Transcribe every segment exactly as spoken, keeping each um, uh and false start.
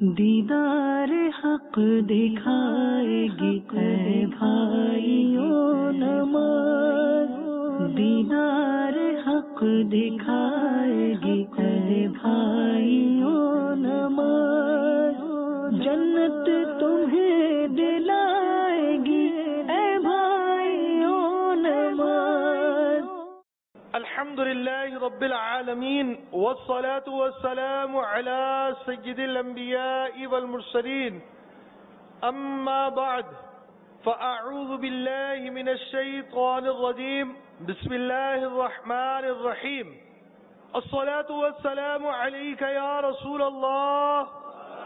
دیدار حق دکھائے گی اے بھائیوں نماز، دیدار حق دکھائے گی اے بھائیوں نماز، جنت تمہیں دلائے گی اے بھائیوں نماز۔ الحمد للہ رب العالمین والصلاة والسلام على سید الانبیاء والمرسلین، اما بعد فاعوذ باللہ من الشیطان الرجیم، بسم اللہ الرحمن الرحیم۔ الصلاة والسلام علیک یا رسول اللہ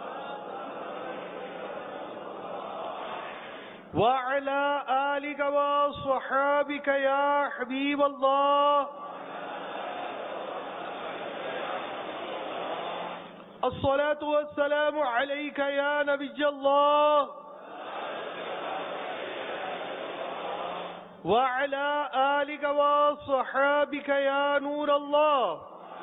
وعلى آلك وصحابك يا حبيب الله، الصلاة والسلام عليك يا نبي الله وعلى آلك وصحابك يا نور الله۔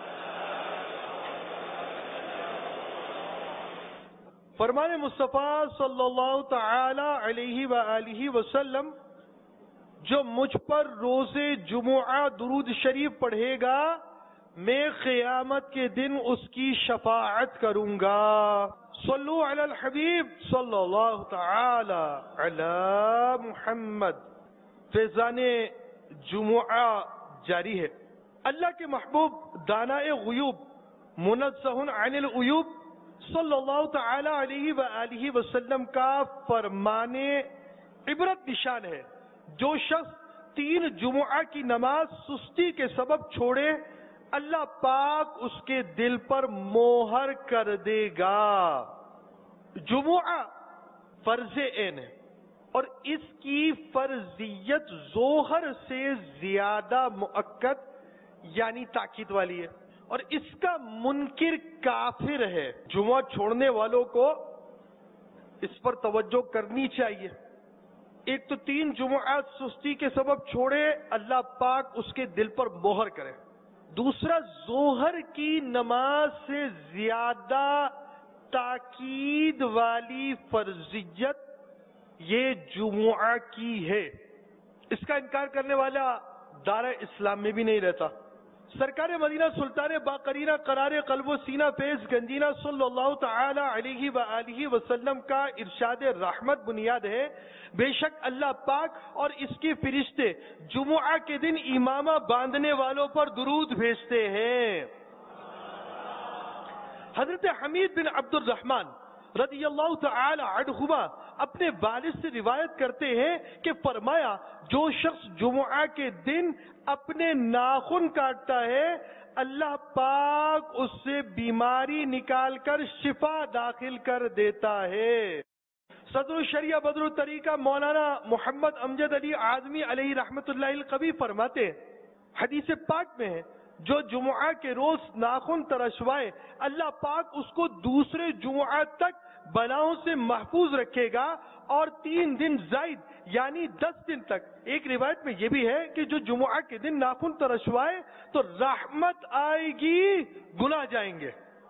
فرمان مصطفیٰ صلی اللہ تعالی علیہ وآلہ وسلم، جو مجھ پر روز جمعہ درود شریف پڑھے گا میں قیامت کے دن اس کی شفاعت کروں گا۔ صلو علی الحبیب صلی اللہ تعالی علی محمد۔ فیضان جمعہ جاری ہے۔ اللہ کے محبوب دانائے غیوب منزہ عن العیوب صلی اللہ تعالی علیہ وآلہ وسلم کا فرمان عبرت نشان ہے، جو شخص تین جمعہ کی نماز سستی کے سبب چھوڑے اللہ پاک اس کے دل پر مہر کر دے گا۔ جمعہ فرض عین ہے اور اس کی فرضیت ظہر سے زیادہ مؤکد یعنی تاکید والی ہے، اور اس کا منکر کافر ہے۔ جمعہ چھوڑنے والوں کو اس پر توجہ کرنی چاہیے۔ ایک تو تین جمعات سستی کے سبب چھوڑے اللہ پاک اس کے دل پر مہر کرے، دوسرا ظہر کی نماز سے زیادہ تاکید والی فرضیت یہ جمعہ کی ہے۔ اس کا انکار کرنے والا دار اسلام میں بھی نہیں رہتا۔ سرکار مدینہ سلطان باقرینہ قرار قلب و سینہ فیض گنجینہ صلی اللہ تعالی علیہ وآلہ وسلم کا ارشاد رحمت بنیاد ہے، بے شک اللہ پاک اور اس کے فرشتے جمعہ کے دن امامہ باندھنے والوں پر درود بھیجتے ہیں۔ حضرت حمید بن عبد الرحمن رضی اللہ تعالی عنہما اپنے والد سے روایت کرتے ہیں کہ فرمایا، جو شخص جمعہ کے دن اپنے ناخن کاٹتا ہے اللہ پاک اس سے بیماری نکال کر شفا داخل کر دیتا ہے۔ صدر الشریعہ بدر الطریقہ مولانا محمد امجد علی اعظمی علیہ رحمت اللہ القوی فرماتے ہیں، حدیث پاک میں ہے، جو جمعہ کے روز ناخن ترشوائے اللہ پاک اس کو دوسرے جمعہ تک بلاؤں سے محفوظ رکھے گا، اور تین دن زائد یعنی دس دن تک۔ ایک روایت میں یہ بھی ہے کہ جو جمعہ کے دن ناخن ترشوائے تو رحمت آئے گی، گناہ جائیں گے۔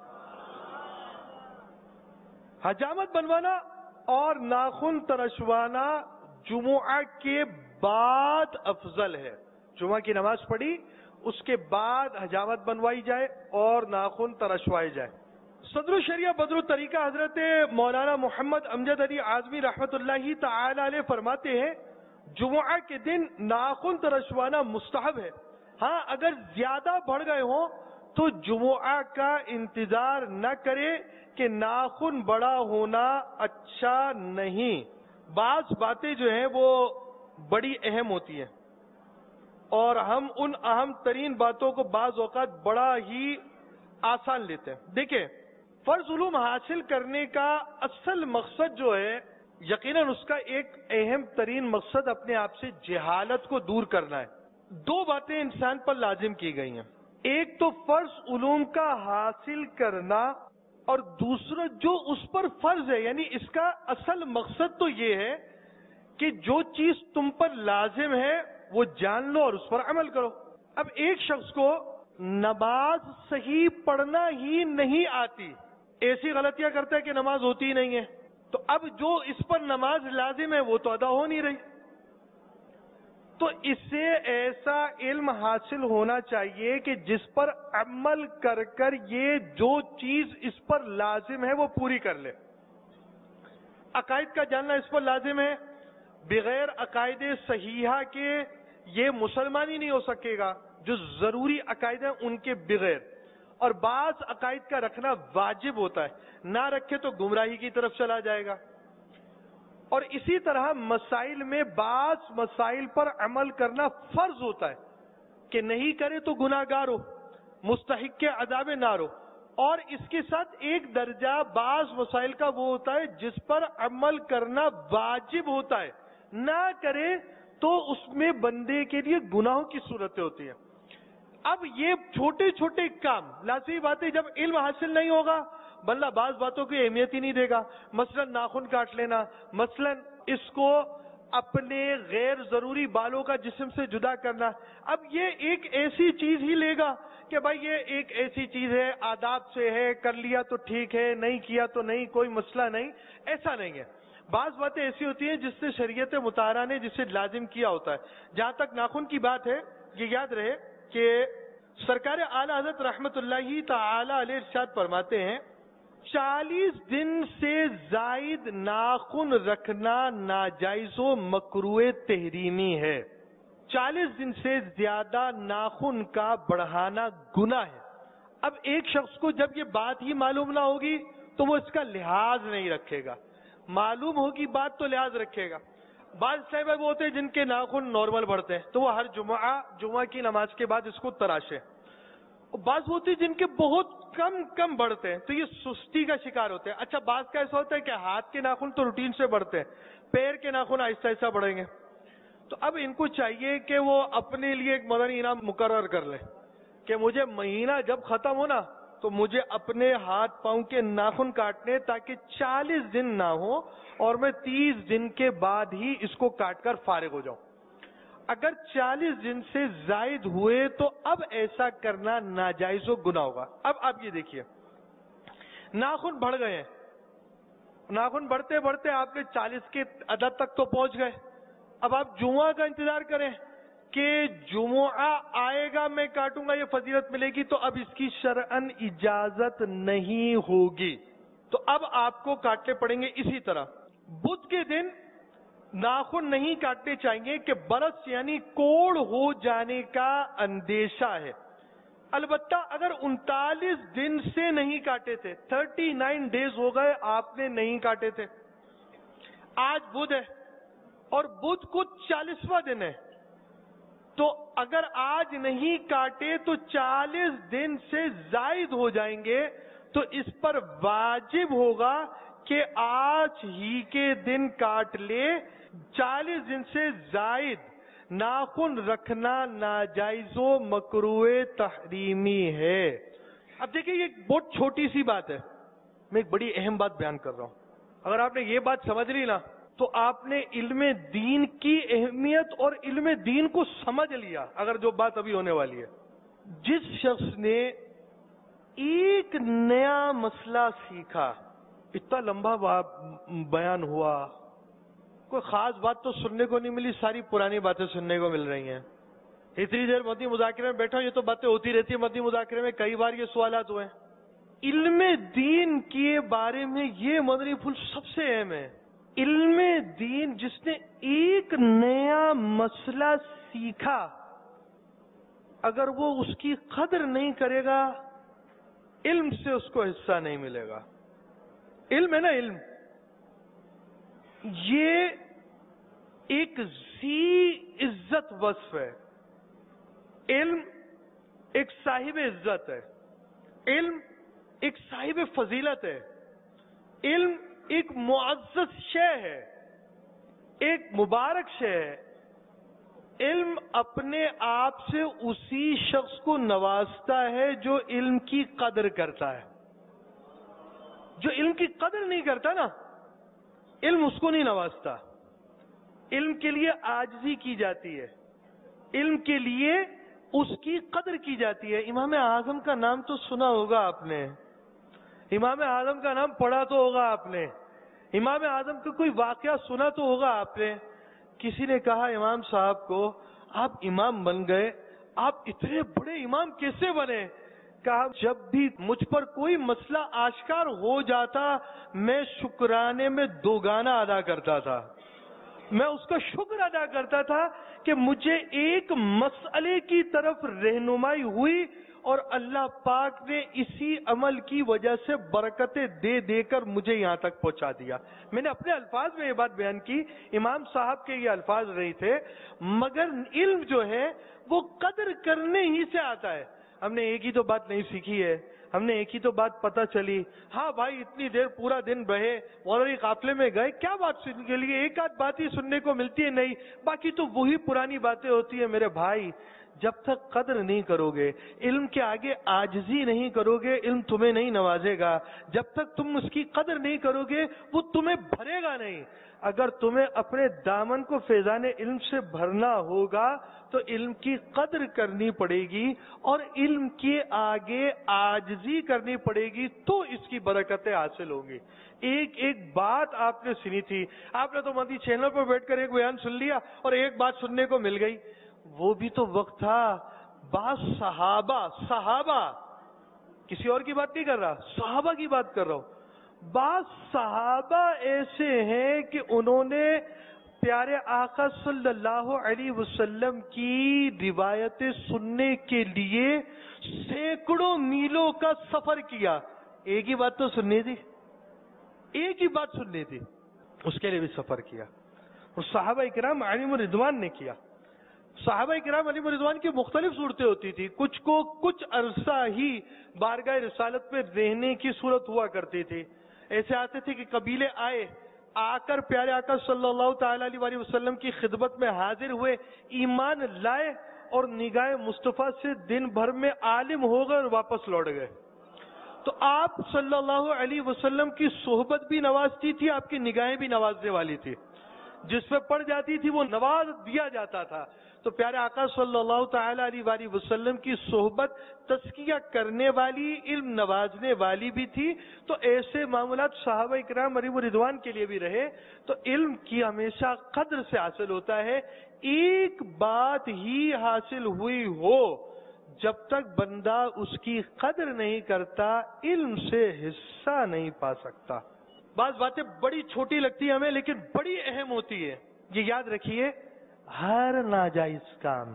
حجامت بنوانا اور ناخن ترشوانا جمعہ کے بعد افضل ہے۔ جمعہ کی نماز پڑھی اس کے بعد حجامت بنوائی جائے اور ناخن ترشوائے جائے۔ صدر الشریعہ بدر الطریقہ حضرت مولانا محمد امجد علی اعظمی رحمت اللہ تعالی علیہ فرماتے ہیں، جمعہ کے دن ناخن ترشوانا مستحب ہے، ہاں اگر زیادہ بڑھ گئے ہوں تو جمعہ کا انتظار نہ کرے کہ ناخن بڑا ہونا اچھا نہیں۔ بعض باتیں جو ہیں وہ بڑی اہم ہوتی ہیں اور ہم ان اہم ترین باتوں کو بعض اوقات بڑا ہی آسان لیتے ہیں۔ دیکھیں، فرض علوم حاصل کرنے کا اصل مقصد جو ہے یقیناً اس کا ایک اہم ترین مقصد اپنے آپ سے جہالت کو دور کرنا ہے۔ دو باتیں انسان پر لازم کی گئی ہیں، ایک تو فرض علوم کا حاصل کرنا اور دوسرا جو اس پر فرض ہے، یعنی اس کا اصل مقصد تو یہ ہے کہ جو چیز تم پر لازم ہے وہ جان لو اور اس پر عمل کرو۔ اب ایک شخص کو نماز صحیح پڑھنا ہی نہیں آتی، ایسی غلطیاں کرتا ہے کہ نماز ہوتی ہی نہیں ہے. تو اب جو اس پر نماز لازم ہے وہ تو ادا ہو نہیں رہی. تو اس سے ایسا علم حاصل ہونا چاہیے کہ جس پر عمل کر کر یہ جو چیز اس پر لازم ہے وہ پوری کر لے. عقائد کا جاننا اس پر لازم ہے. بغیر عقائد صحیحہ کے یہ مسلمان ہی نہیں ہو سکے گا. جو ضروری عقائد ہیں ان کے بغیر. اور بعض عقائد کا رکھنا واجب ہوتا ہے, نہ رکھے تو گمراہی کی طرف چلا جائے گا. اور اسی طرح مسائل میں بعض مسائل پر عمل کرنا فرض ہوتا ہے کہ نہیں کرے تو گناہگار ہو, مستحق کے عذاب نار ہو. اور اس کے ساتھ ایک درجہ بعض مسائل کا وہ ہوتا ہے جس پر عمل کرنا واجب ہوتا ہے, نہ کرے تو اس میں بندے کے لیے گناہوں کی صورتیں ہوتی ہیں. اب یہ چھوٹے چھوٹے کام لازمی باتیں جب علم حاصل نہیں ہوگا بندہ بعض باتوں کی اہمیت ہی نہیں دے گا. مثلا ناخن کاٹ لینا, مثلا اس کو اپنے غیر ضروری بالوں کا جسم سے جدا کرنا. اب یہ ایک ایسی چیز ہی لے گا کہ بھائی یہ ایک ایسی چیز ہے, آداب سے ہے, کر لیا تو ٹھیک ہے, نہیں کیا تو نہیں, کوئی مسئلہ نہیں. ایسا نہیں ہے. بعض باتیں ایسی ہوتی ہیں جس سے شریعت مطہرہ نے جسے لازم کیا ہوتا ہے. جہاں تک ناخن کی بات ہے, یہ یاد رہے کہ سرکار اعلی حضرت رحمت اللہ تعالی علیہ ارشاد فرماتے ہیں چالیس دن سے زائد ناخن رکھنا ناجائز و مکروہ تحریمی ہے. چالیس دن سے زیادہ ناخن کا بڑھانا گناہ ہے. اب ایک شخص کو جب یہ بات ہی معلوم نہ ہوگی تو وہ اس کا لحاظ نہیں رکھے گا. معلوم ہوگی بات تو لحاظ رکھے گا. بعض صاحب وہ ہوتے ہیں جن کے ناخن نارمل بڑھتے ہیں تو وہ ہر جمعہ جمعہ کی نماز کے بعد اس کو تراشے. بعض ہوتے ہیں جن کے بہت کم کم بڑھتے ہیں تو یہ سستی کا شکار ہوتے ہیں. اچھا بعض کا ایسا ہوتا ہے کہ ہاتھ کے ناخن تو روٹین سے بڑھتے ہیں, پیر کے ناخن آہستہ آہستہ بڑھیں گے. تو اب ان کو چاہیے کہ وہ اپنے لیے ایک مدنی انعام مقرر کر لیں کہ مجھے مہینہ جب ختم ہونا تو مجھے اپنے ہاتھ پاؤں کے ناخن کاٹنے تاکہ چالیس دن نہ ہو اور میں تیس دن کے بعد ہی اس کو کاٹ کر فارغ ہو جاؤں. اگر چالیس دن سے زائد ہوئے تو اب ایسا کرنا ناجائز و گناہ ہوگا. اب آپ یہ دیکھیے ناخن بڑھ گئے ہیں, ناخن بڑھتے بڑھتے آپ نے چالیس کے عدد تک تو پہنچ گئے. اب آپ جمعہ کا انتظار کریں کہ جمعہ آئے گا میں کاٹوں گا یہ فضیلت ملے گی, تو اب اس کی شرعن اجازت نہیں ہوگی. تو اب آپ کو کاٹنے پڑیں گے. اسی طرح بدھ کے دن ناخن نہیں کاٹنے چاہیے کہ برس یعنی کوڑ ہو جانے کا اندیشہ ہے. البتہ اگر انتالیس دن سے نہیں کاٹے تھے, تھرٹی نائن ڈیز ہو گئے آپ نے نہیں کاٹے تھے, آج بدھ ہے اور بدھ کو چالیسواں دن ہے, تو اگر آج نہیں کاٹے تو چالیس دن سے زائد ہو جائیں گے تو اس پر واجب ہوگا کہ آج ہی کے دن کاٹ لے. چالیس دن سے زائد ناخن رکھنا ناجائز و مکروہ تحریمی ہے. اب دیکھیں یہ بہت چھوٹی سی بات ہے, میں ایک بڑی اہم بات بیان کر رہا ہوں. اگر آپ نے یہ بات سمجھ لی نا تو آپ نے علم دین کی اہمیت اور علم دین کو سمجھ لیا. اگر جو بات ابھی ہونے والی ہے, جس شخص نے ایک نیا مسئلہ سیکھا, اتنا لمبا بیان ہوا, کوئی خاص بات تو سننے کو نہیں ملی, ساری پرانی باتیں سننے کو مل رہی ہیں. اتنی دیر مدنی مذاکرے میں بیٹھا, یہ تو باتیں ہوتی رہتی ہیں مدنی مذاکرے میں, کئی بار یہ سوالات ہوئے. علم دین کے بارے میں یہ مدنی پھول سب سے اہم ہے. علم دین جس نے ایک نیا مسئلہ سیکھا, اگر وہ اس کی قدر نہیں کرے گا علم سے اس کو حصہ نہیں ملے گا. علم ہے نا, علم یہ ایک ذی عزت وصف ہے. علم ایک صاحب عزت ہے, علم ایک صاحب فضیلت ہے, علم ایک معزز شے ہے, ایک مبارک شے ہے. علم اپنے آپ سے اسی شخص کو نوازتا ہے جو علم کی قدر کرتا ہے. جو علم کی قدر نہیں کرتا نا, علم اس کو نہیں نوازتا. علم کے لیے عاجزی کی جاتی ہے, علم کے لیے اس کی قدر کی جاتی ہے. امام اعظم کا نام تو سنا ہوگا آپ نے, امام اعظم کا نام پڑھا تو ہوگا آپ نے, امام اعظم کا کوئی واقعہ سنا تو ہوگا آپ نے. کسی نے کہا امام صاحب کو آپ امام بن گئے, آپ اتنے بڑے امام کیسے بنے؟ کہا جب بھی مجھ پر کوئی مسئلہ آشکار ہو جاتا میں شکرانے میں دو گانا ادا کرتا تھا, میں اس کا شکر ادا کرتا تھا کہ مجھے ایک مسئلے کی طرف رہنمائی ہوئی اور اللہ پاک نے اسی عمل کی وجہ سے برکتیں دے دے کر مجھے یہاں تک پہنچا دیا. میں نے اپنے الفاظ میں یہ بات بیان کی, امام صاحب کے یہ الفاظ نہیں تھے, مگر علم جو ہے وہ قدر کرنے ہی سے آتا ہے. ہم نے ایک ہی تو بات نہیں سیکھی ہے, ہم نے ایک ہی تو بات پتہ چلی, ہاں بھائی اتنی دیر پورا دن بہے مولوی قافلے میں گئے, کیا بات سننے کے لیے, ایک آدھ بات ہی سننے کو ملتی ہے, نہیں باقی تو وہی پرانی باتیں ہوتی ہیں. میرے بھائی جب تک قدر نہیں کرو گے, علم کے آگے عاجزی نہیں کرو گے, علم تمہیں نہیں نوازے گا. جب تک تم اس کی قدر نہیں کرو گے وہ تمہیں بھرے گا نہیں. اگر تمہیں اپنے دامن کو فیضان علم سے بھرنا ہوگا تو علم کی قدر کرنی پڑے گی اور علم کے آگے عاجزی کرنی پڑے گی, تو اس کی برکتیں حاصل ہوں گی. ایک ایک بات آپ نے سنی تھی, آپ نے تو مدی چینل پر بیٹھ کر ایک بیان سن لیا اور ایک بات سننے کو مل گئی. وہ بھی تو وقت تھا, بعض صحابہ صحابہ کسی اور کی بات نہیں کر رہا, صحابہ کی بات کر رہا ہوں. بعض صحابہ ایسے ہیں کہ انہوں نے پیارے آقا صلی اللہ علیہ وسلم کی روایتیں سننے کے لیے سینکڑوں میلوں کا سفر کیا. ایک ہی بات تو سننی تھی, ایک ہی بات سننی تھی, اس کے لیے بھی سفر کیا. اور صحابہ اکرام علیہم رضوان نے کیا. صحابہ کرام علیہ رضوان کی مختلف صورتیں ہوتی تھی, کچھ کو کچھ عرصہ ہی بارگاہ رسالت میں رہنے کی صورت ہوا کرتی تھی. ایسے آتے تھے کہ قبیلے آئے, آ کر پیارے آقا صلی اللہ تعالی علیہ وسلم کی خدمت میں حاضر ہوئے, ایمان لائے اور نگاہ مصطفیٰ سے دن بھر میں عالم ہو گئے اور واپس لوٹ گئے. تو آپ صلی اللہ علیہ وسلم کی صحبت بھی نوازتی تھی, آپ کی نگاہیں بھی نوازنے والی تھی, جس پہ پڑ جاتی تھی وہ نواز دیا جاتا تھا. تو پیارے آقا صلی اللہ تعالی علیہ وآلہ وسلم کی صحبت تزکیہ کرنے والی, علم نوازنے والی بھی تھی. تو ایسے معاملات صحابہ کرام علیہ رضوان کے لیے بھی رہے. تو علم کی ہمیشہ قدر سے حاصل ہوتا ہے. ایک بات ہی حاصل ہوئی ہو, جب تک بندہ اس کی قدر نہیں کرتا علم سے حصہ نہیں پا سکتا. بعض باتیں بڑی چھوٹی لگتی ہیں ہمیں لیکن بڑی اہم ہوتی ہے. یہ یاد رکھیے, ہر ناجائز کام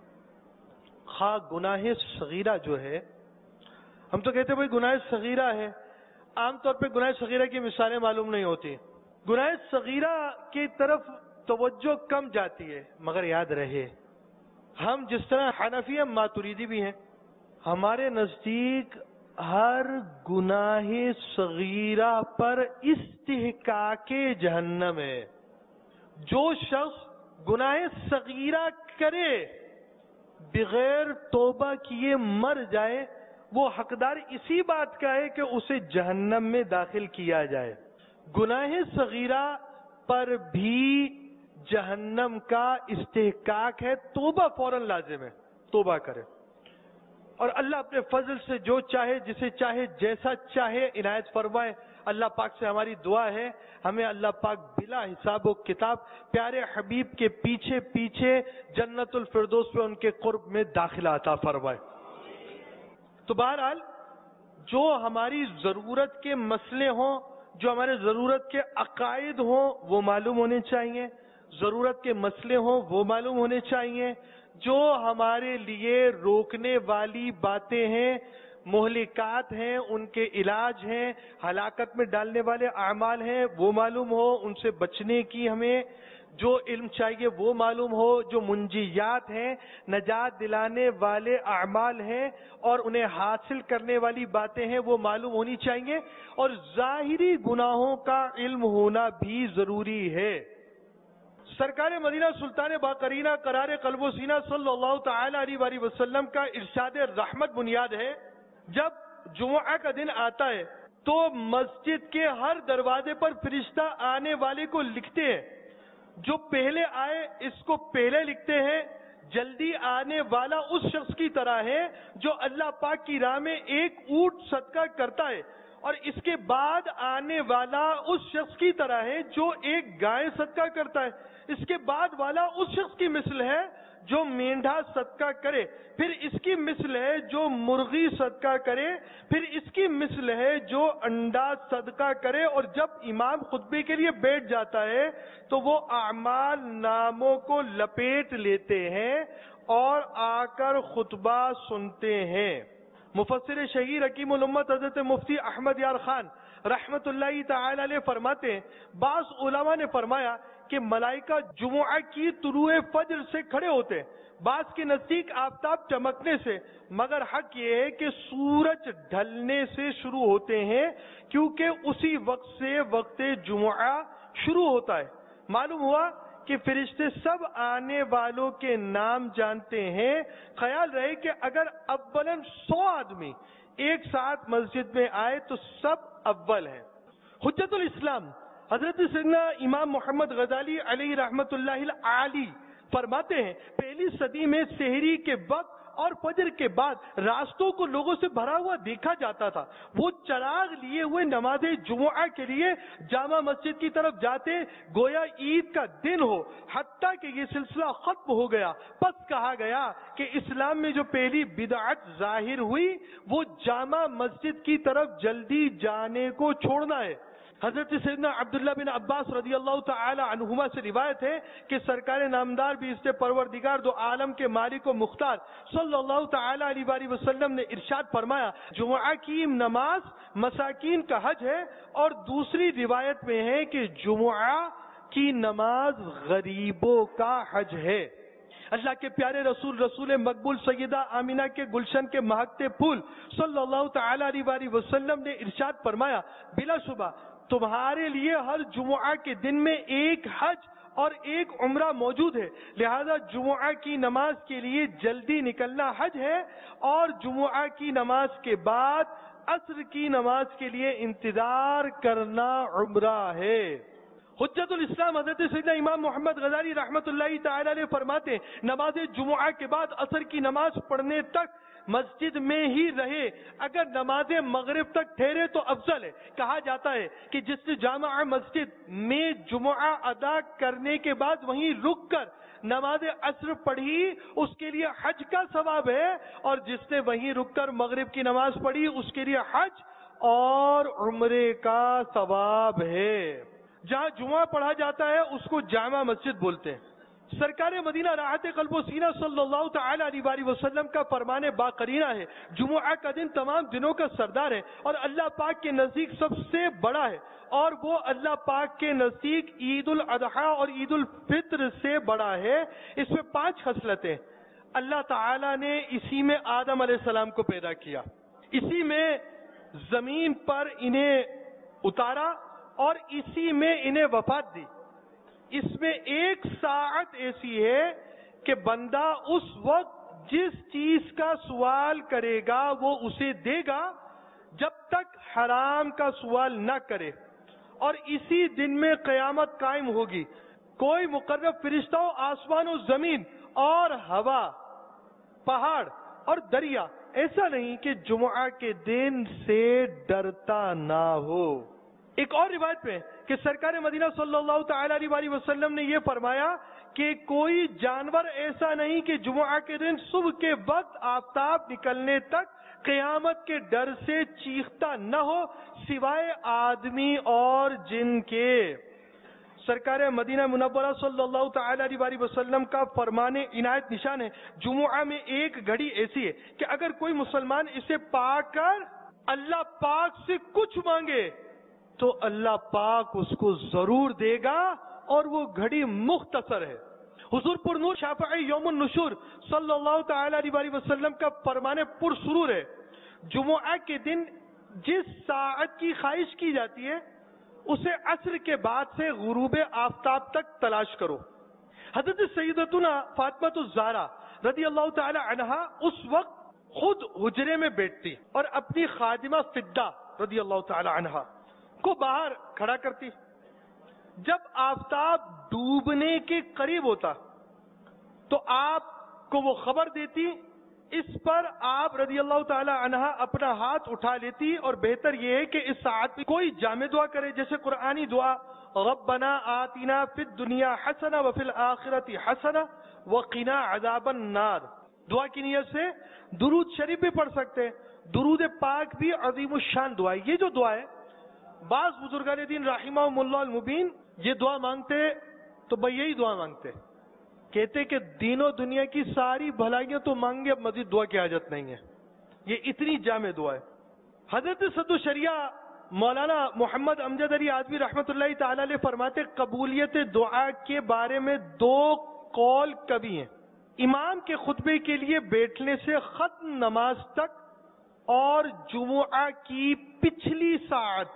خواہ گناہ صغیرہ جو ہے, ہم تو کہتے ہیں بھائی گناہ صغیرہ ہے, عام طور پہ گناہ صغیرہ کی مثالیں معلوم نہیں ہوتی, گناہ صغیرہ کی طرف توجہ کم جاتی ہے. مگر یاد رہے, ہم جس طرح حنفی ہیں ماتریدی بھی ہیں, ہمارے نزدیک ہر گناہ صغیرہ پر استحقاق جہنم ہے. جو شخص گناہ صغیرہ کرے بغیر توبہ کیے مر جائے وہ حقدار اسی بات کا ہے کہ اسے جہنم میں داخل کیا جائے. گناہ صغیرہ پر بھی جہنم کا استحقاق ہے, توبہ فوراً لازم ہے, توبہ کرے. اور اللہ اپنے فضل سے جو چاہے جسے چاہے جیسا چاہے عنایت فرمائے. اللہ پاک سے ہماری دعا ہے ہمیں اللہ پاک بلا حساب و کتاب پیارے حبیب کے پیچھے پیچھے جنت الفردوس میں ان کے قرب میں داخلہ عطا فرمائے. تو بہرحال جو ہماری ضرورت کے مسئلے ہوں, جو ہمارے ضرورت کے عقائد ہوں وہ معلوم ہونے چاہیے, ضرورت کے مسئلے ہوں وہ معلوم ہونے چاہیے. جو ہمارے لیے روکنے والی باتیں ہیں, مہلکات ہیں, ان کے علاج ہیں, ہلاکت میں ڈالنے والے اعمال ہیں وہ معلوم ہو, ان سے بچنے کی ہمیں جو علم چاہیے وہ معلوم ہو. جو منجیات ہیں, نجات دلانے والے اعمال ہیں اور انہیں حاصل کرنے والی باتیں ہیں وہ معلوم ہونی چاہیے. اور ظاہری گناہوں کا علم ہونا بھی ضروری ہے. سرکار مدینہ سلطان باقرینہ قرار قلب و سینہ صلی اللہ تعالی علیہ وآلہ وسلم کا ارشاد رحمت بنیاد ہے. جب جمعہ کا دن آتا ہے تو مسجد کے ہر دروازے پر فرشتہ آنے والے کو لکھتے ہیں, جو پہلے آئے اس کو پہلے لکھتے ہیں. جلدی آنے والا اس شخص کی طرح ہے جو اللہ پاک کی راہ میں ایک اونٹ صدقہ کرتا ہے اور اس کے بعد آنے والا اس شخص کی طرح ہے جو ایک گائے صدقہ کرتا ہے، اس کے بعد والا اس شخص کی مثل ہے جو مینڈھا صدقہ کرے، پھر اس کی مثل ہے جو مرغی صدقہ کرے، پھر اس کی مثل ہے جو انڈا صدقہ کرے۔ اور جب امام خطبے کے لیے بیٹھ جاتا ہے تو وہ اعمال ناموں کو لپیٹ لیتے ہیں اور آ کر خطبہ سنتے ہیں۔ مفسر شہیر حکیم الامت حضرت مفتی احمد یار خان رحمت اللہ تعالی علیہ فرماتے ہیں، بعض علماء نے فرمایا کہ ملائکہ جمعہ کی طلوع فجر سے کھڑے ہوتے ہیں، بعض کے نزدیک آفتاب چمکنے سے، مگر حق یہ ہے کہ سورج ڈھلنے سے شروع ہوتے ہیں، کیونکہ اسی وقت سے وقت جمعہ شروع ہوتا ہے۔ معلوم ہوا کہ فرشتے سب آنے والوں کے نام جانتے ہیں۔ خیال رہے کہ اگر اولاً سو آدمی ایک ساتھ مسجد میں آئے تو سب اول ہیں۔ حجت الاسلام حضرت سیدنا امام محمد غزالی علیہ رحمت اللہ العالی فرماتے ہیں، پہلی صدی میں سحری کے وقت اور فجر کے بعد راستوں کو لوگوں سے بھرا ہوا دیکھا جاتا تھا، وہ چراغ لیے ہوئے نماز جمعہ کے لیے جامع مسجد کی طرف جاتے گویا عید کا دن ہو، حتیٰ کہ یہ سلسلہ ختم ہو گیا۔ پس کہا گیا کہ اسلام میں جو پہلی بدعت ظاہر ہوئی وہ جامع مسجد کی طرف جلدی جانے کو چھوڑنا ہے۔ حضرت سیدنا عبداللہ بن عباس رضی اللہ تعالی عنہما سے روایت ہے کہ سرکار نامدار بھی اس سے پروردگار دو عالم کے مالک و مختار صلی اللہ تعالی علیہ وآلہ وسلم نے ارشاد فرمایا، جمعہ کی نماز مساکین کا حج ہے، اور دوسری روایت میں ہے کہ جمعہ کی نماز غریبوں کا حج ہے۔ اللہ کے پیارے رسول رسول مقبول سیدہ آمینہ کے گلشن کے مہکتے پھول صلی اللہ تعالی علیہ وآلہ وسلم نے ارشاد فرمایا، بلا شبہ تمہارے لیے ہر جمعہ کے دن میں ایک حج اور ایک عمرہ موجود ہے، لہذا جمعہ کی نماز کے لیے جلدی نکلنا حج ہے، اور جمعہ کی نماز کے بعد عصر کی نماز کے لیے انتظار کرنا عمرہ ہے۔ حجت الاسلام حضرت سیدنا امام محمد غزالی رحمت اللہ تعالی علیہ فرماتے ہیں، نماز جمعہ کے بعد عصر کی نماز پڑھنے تک مسجد میں ہی رہے، اگر نماز مغرب تک ٹھہرے تو افضل ہے۔ کہا جاتا ہے کہ جس نے جامع مسجد میں جمعہ ادا کرنے کے بعد وہیں رک کر نماز عصر پڑھی اس کے لیے حج کا ثواب ہے، اور جس نے وہیں رک کر مغرب کی نماز پڑھی اس کے لیے حج اور عمرے کا ثواب ہے۔ جہاں جمعہ پڑھا جاتا ہے اس کو جامع مسجد بولتے ہیں۔ سرکار مدینہ راحت قلب و سینہ صلی اللہ تعالی علیہ وآلہ وسلم کا فرمان باقرینہ ہے، جمعہ کا دن تمام دنوں کا سردار ہے اور اللہ پاک کے نزدیک سب سے بڑا ہے، اور وہ اللہ پاک کے نزدیک عید الاضحیٰ اور عید الفطر سے بڑا ہے۔ اس میں پانچ خصلتیں اللہ تعالی نے اسی میں آدم علیہ السلام کو پیدا کیا، اسی میں زمین پر انہیں اتارا اور اسی میں انہیں وفات دی۔ اس میں ایک ساعت ایسی ہے کہ بندہ اس وقت جس چیز کا سوال کرے گا وہ اسے دے گا جب تک حرام کا سوال نہ کرے، اور اسی دن میں قیامت قائم ہوگی۔ کوئی مقرب فرشتہ آسمان و زمین اور ہوا، پہاڑ اور دریا ایسا نہیں کہ جمعہ کے دن سے ڈرتا نہ ہو۔ ایک اور روایت میں کہ سرکار مدینہ صلی اللہ تعالی علیہ وآلہ وسلم نے یہ فرمایا کہ کوئی جانور ایسا نہیں کہ جمعہ کے دن صبح کے وقت آفتاب نکلنے تک قیامت کے ڈر سے چیختا نہ ہو سوائے آدمی اور جن کے۔ سرکار مدینہ منورہ صلی اللہ تعالی علیہ وآلہ وسلم کا فرمان عنایت نشان ہے، جمعہ میں ایک گھڑی ایسی ہے کہ اگر کوئی مسلمان اسے پا کر اللہ پاک سے کچھ مانگے تو اللہ پاک اس کو ضرور دے گا، اور وہ گھڑی مختصر ہے۔ حضور پر نور شافعی یوم النشور صلی اللہ تعالی علیہ وآلہ وسلم کا فرمان پر سرور ہے، جمعہ کے دن جس ساعت کی خواہش کی جاتی ہے اسے عصر کے بعد سے غروب آفتاب تک تلاش کرو۔ حضرت سیدتنا فاطمہ الزہرا رضی اللہ تعالی عنہا اس وقت خود حجرے میں بیٹھتی اور اپنی خادمہ فدہ رضی اللہ تعالی عنہا کو باہر کھڑا کرتی۔ جب آفتاب ڈوبنے کے قریب ہوتا تو آپ کو وہ خبر دیتی اس پر آپ رضی اللہ تعالی عنہ اپنا ہاتھ اٹھا لیتی، اور بہتر یہ ہے کہ اس ساعت میں کوئی جامع دعا کرے، جیسے قرآنی دعا ربنا آتنا فی الدنیا حسنہ وفی الآخرۃ حسنہ وقنا عذاب النار، دعا کی نیت سے درود شریف بھی پڑھ سکتے ہیں، درود پاک بھی عظیم الشان دعا ہے۔ یہ جو دعا ہے، بعض بزرگان دین رحمہم اللہ المبین یہ دعا مانگتے تو بھائی یہی دعا مانگتے، کہتے کہ دین و دنیا کی ساری بھلائیاں تو مانگے، اب مزید دعا کی حاجت نہیں ہے، یہ اتنی جامع دعا ہے۔ حضرت صدر الشریعہ مولانا محمد امجد علی آدمی رحمۃ اللہ تعالی علیہ فرماتے قبولیت دعا کے بارے میں دو قول کبھی ہیں، امام کے خطبے کے لیے بیٹھنے سے ختم نماز تک اور جمعہ کی پچھلی ساعت۔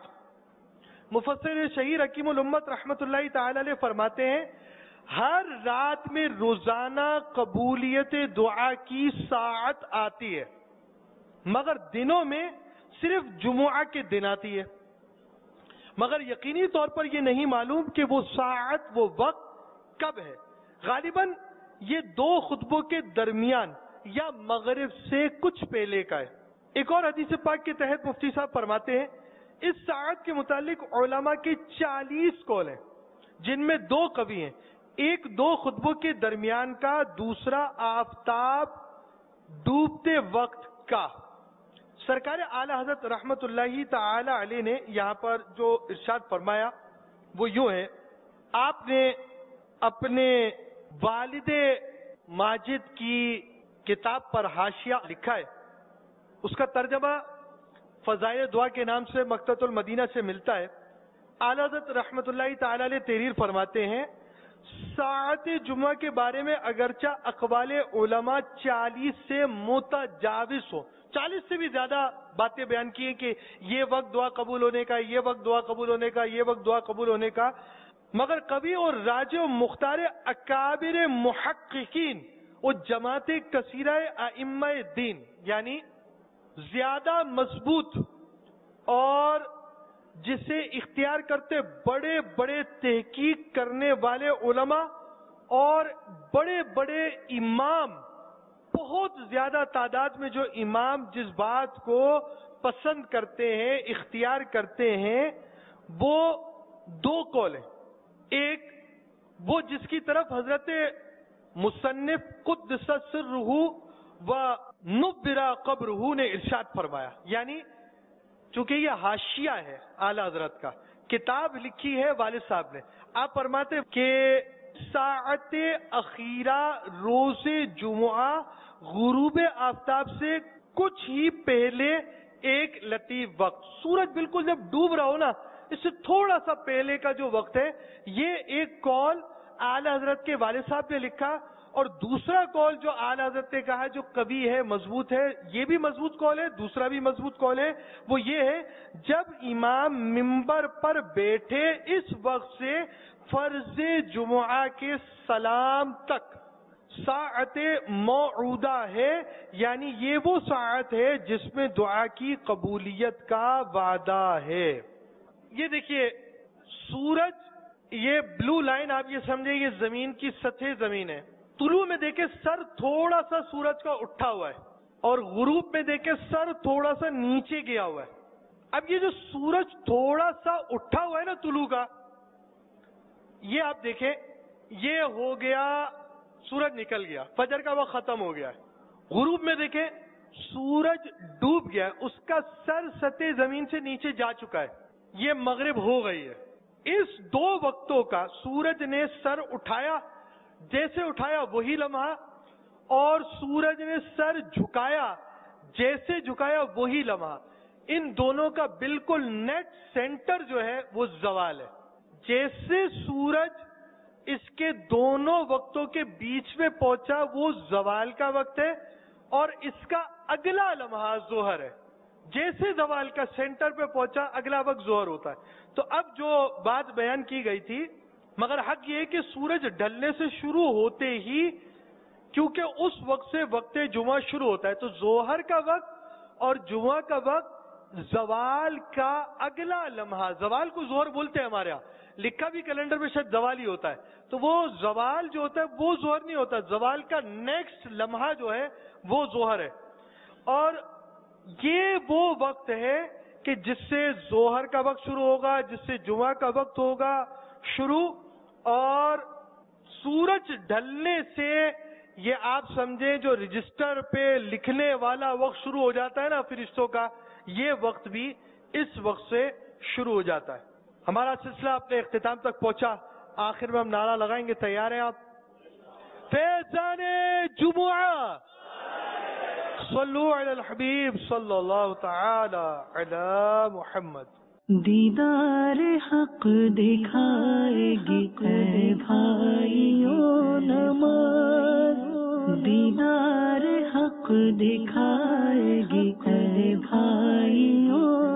مفسر شہیر حکیم الامت رحمۃ اللہ تعالی علیہ فرماتے ہیں ہر رات میں روزانہ قبولیت دعا کی ساعت آتی ہے، مگر دنوں میں صرف جمعہ کے دن آتی ہے، مگر یقینی طور پر یہ نہیں معلوم کہ وہ ساعت وہ وقت کب ہے، غالباً یہ دو خطبوں کے درمیان یا مغرب سے کچھ پہلے کا ہے۔ ایک اور حدیث پاک کے تحت مفتی صاحب فرماتے ہیں اس ساعت کے متعلق علماء کے چالیس قول ہیں، جن میں دو قوی ہیں، ایک دو خطبوں کے درمیان کا، دوسرا آفتاب ڈوبتے وقت کا۔ سرکار اعلی حضرت رحمت اللہ تعالی علیہ نے یہاں پر جو ارشاد فرمایا وہ یوں ہے، آپ نے اپنے والد ماجد کی کتاب پر حاشیہ لکھا ہے، اس کا ترجمہ فضائل دعا کے نام سے مکتبۃ المدینہ سے ملتا ہے۔ اعلی حضرت رحمت اللہ تعالی علیہ تحریر فرماتے ہیں ساعت جمعہ کے بارے میں اگرچہ اقوال علماء چالیس سے متجاوز ہو، چالیس سے بھی زیادہ باتیں بیان کی ہیں کہ یہ وقت دعا قبول ہونے کا، یہ وقت دعا قبول ہونے کا، یہ وقت دعا قبول ہونے کا، مگر قوی اور راجح و مختار اکابر محققین و جماعت کثیرہ ائمہ دین، یعنی زیادہ مضبوط اور جسے اختیار کرتے بڑے بڑے تحقیق کرنے والے علماء اور بڑے بڑے امام، بہت زیادہ تعداد میں جو امام جس بات کو پسند کرتے ہیں، اختیار کرتے ہیں، وہ دو قول ہیں۔ ایک وہ جس کی طرف حضرت مصنف قدس سرہ و نبر قبرہ نے ارشاد فرمایا، یعنی چونکہ یہ حاشیہ ہے اعلی حضرت کا، کتاب لکھی ہے والد صاحب نے، آپ فرماتے کہ ساعت اخیرہ روز جمعہ غروب آفتاب سے کچھ ہی پہلے ایک لطیف وقت، سورج بالکل جب ڈوب رہا ہو نا، اس سے تھوڑا سا پہلے کا جو وقت ہے، یہ ایک قول اعلی حضرت کے والد صاحب نے لکھا، اور دوسرا قول جو اعلی حضرت نے کہا جو قوی ہے، مضبوط ہے، یہ بھی مضبوط قول ہے، دوسرا بھی مضبوط قول ہے، وہ یہ ہے جب امام منبر پر بیٹھے اس وقت سے فرض جمعہ کے سلام تک ساعت موعودہ ہے، یعنی یہ وہ ساعت ہے جس میں دعا کی قبولیت کا وعدہ ہے۔ یہ دیکھیے سورج، یہ بلو لائن آپ یہ سمجھیں یہ زمین کی سطح زمین ہے، طلوع میں دیکھیں سر تھوڑا سا سورج کا اٹھا ہوا ہے، اور غروب میں دیکھیں سر تھوڑا سا نیچے گیا ہوا ہے۔ اب یہ جو سورج تھوڑا سا اٹھا ہوا ہے نا طلوع کا، یہ آپ دیکھیں یہ ہو گیا، سورج نکل گیا، فجر کا وقت ختم ہو گیا ہے۔ غروب میں دیکھیں سورج ڈوب گیا ہے، اس کا سر سطح زمین سے نیچے جا چکا ہے، یہ مغرب ہو گئی ہے۔ اس دو وقتوں کا سورج نے سر اٹھایا، جیسے اٹھایا وہی لمحہ، اور سورج نے سر جھکایا، جیسے جھکایا وہی لمحہ، ان دونوں کا بالکل نیٹ سینٹر جو ہے وہ زوال ہے۔ جیسے سورج اس کے دونوں وقتوں کے بیچ میں پہنچا وہ زوال کا وقت ہے، اور اس کا اگلا لمحہ ظہر ہے۔ جیسے زوال کا سینٹر پہ پہنچا اگلا وقت ظہر ہوتا ہے۔ تو اب جو بات بیان کی گئی تھی، مگر حق یہ ہے کہ سورج ڈھلنے سے شروع ہوتے ہی، کیونکہ اس وقت سے وقت جمعہ شروع ہوتا ہے، تو ظہر کا وقت اور جمعہ کا وقت زوال کا اگلا لمحہ، زوال کو ظہر بولتے ہیں ہمارے یہاں، لکھا بھی کیلنڈر میں شاید زوال ہی ہوتا ہے، تو وہ زوال جو ہوتا ہے وہ ظہر نہیں ہوتا، زوال کا نیکسٹ لمحہ جو ہے وہ ظہر ہے. اور یہ وہ وقت ہے کہ جس سے ظہر کا وقت شروع ہوگا، جس سے جمعہ کا وقت ہوگا شروع، اور سورج ڈھلنے سے یہ آپ سمجھیں جو رجسٹر پہ لکھنے والا وقت شروع ہو جاتا ہے نا فرشتوں کا، یہ وقت بھی اس وقت سے شروع ہو جاتا ہے. ہمارا سلسلہ اپنے اختتام تک پہنچا، آخر میں ہم نعرہ لگائیں گے، تیار ہیں آپ؟ فیضان جمعہ، صلو علی الحبیب صلی اللہ تعالی علی محمد. دیدار حق دکھائے گی اے بھائیوں نماز، دیدار حق دکھائے گی اے بھائیوں